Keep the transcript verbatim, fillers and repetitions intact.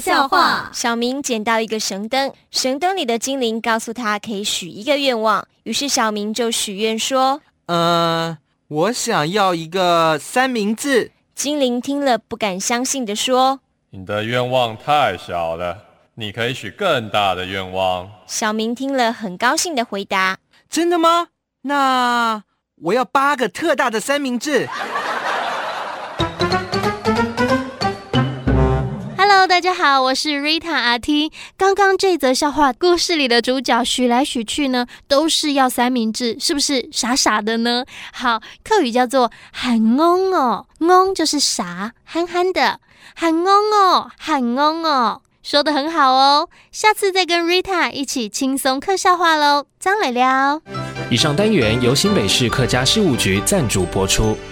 笑话。 小明捡到一个神灯，神灯里的精灵告诉他可以许一个愿望，于是小明就许愿说： 呃，我想要一个三明治。 精灵听了不敢相信地说： 你的愿望太小了，你可以许更大的愿望。 小明听了很高兴地回答： 真的吗？那我要八个特大的三明治。 Hello， 大家好，我是 Rita 阿 T。刚刚这则笑话故事里的主角许来许去呢，都是要三明治，是不是傻傻的呢？好，客语叫做喊翁哦，翁就是傻，憨憨的，喊翁哦，喊翁哦，说得很好哦。下次再跟 Rita 一起轻松客笑话喽，张磊聊。 以上单元由新北市客家事务局赞助播出。